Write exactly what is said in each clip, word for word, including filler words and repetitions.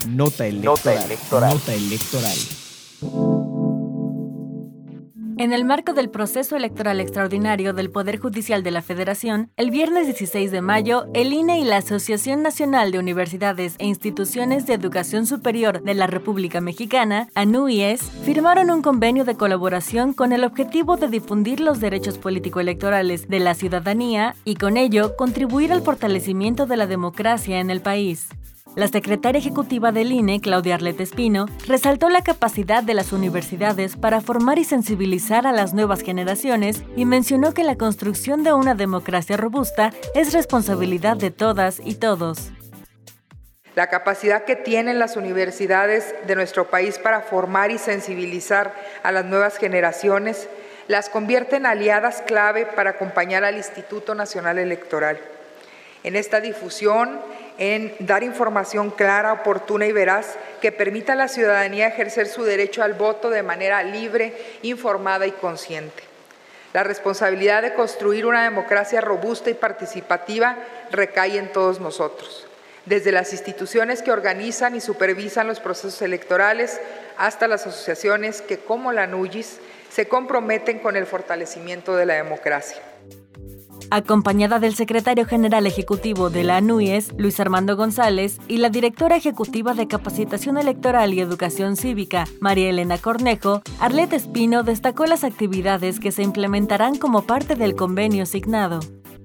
Nota electoral. Nota electoral. Nota electoral. En el marco del proceso electoral extraordinario del Poder Judicial de la Federación, el viernes dieciséis de mayo, el I N E y la Asociación Nacional de Universidades e Instituciones de Educación Superior de la República Mexicana, ANUYES, firmaron un convenio de colaboración con el objetivo de difundir los derechos político-electorales de la ciudadanía y con ello contribuir al fortalecimiento de la democracia en el país. La secretaria ejecutiva del I N E, Claudia Arlette Espino, resaltó la capacidad de las universidades para formar y sensibilizar a las nuevas generaciones y mencionó que la construcción de una democracia robusta es responsabilidad de todas y todos. La capacidad que tienen las universidades de nuestro país para formar y sensibilizar a las nuevas generaciones las convierte en aliadas clave para acompañar al Instituto Nacional Electoral. En esta difusión, en dar información clara, oportuna y veraz que permita a la ciudadanía ejercer su derecho al voto de manera libre, informada y consciente. La responsabilidad de construir una democracia robusta y participativa recae en todos nosotros, desde las instituciones que organizan y supervisan los procesos electorales hasta las asociaciones que, como la ANUYES, se comprometen con el fortalecimiento de la democracia. Acompañada del secretario general ejecutivo de la ANUYES, Luis Armando González, y la directora ejecutiva de Capacitación Electoral y Educación Cívica, María Elena Cornejo, Arlette Espino destacó las actividades que se implementarán como parte del convenio signado.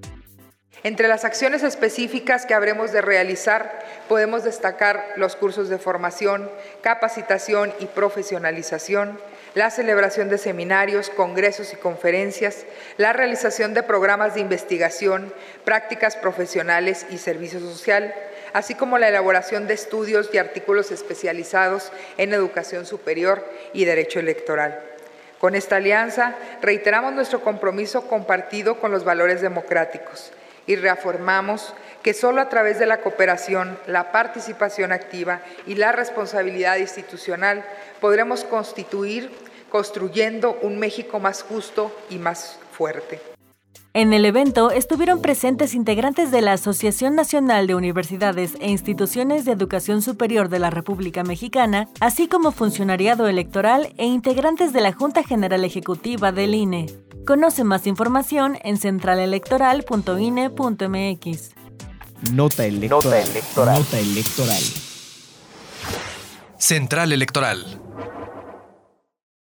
Entre las acciones específicas que habremos de realizar, podemos destacar los cursos de formación, capacitación y profesionalización, la celebración de seminarios, congresos y conferencias, la realización de programas de investigación, prácticas profesionales y servicio social, así como la elaboración de estudios y artículos especializados en educación superior y derecho electoral. Con esta alianza, reiteramos nuestro compromiso compartido con los valores democráticos y reafirmamos que solo a través de la cooperación, la participación activa y la responsabilidad institucional podremos constituir, construyendo un México más justo y más fuerte. En el evento estuvieron presentes integrantes de la Asociación Nacional de Universidades e Instituciones de Educación Superior de la República Mexicana, así como funcionariado electoral e integrantes de la Junta General Ejecutiva del I N E. Conoce más información en central electoral punto i n e punto m x. Nota electoral. Nota electoral. Nota electoral. Central Electoral.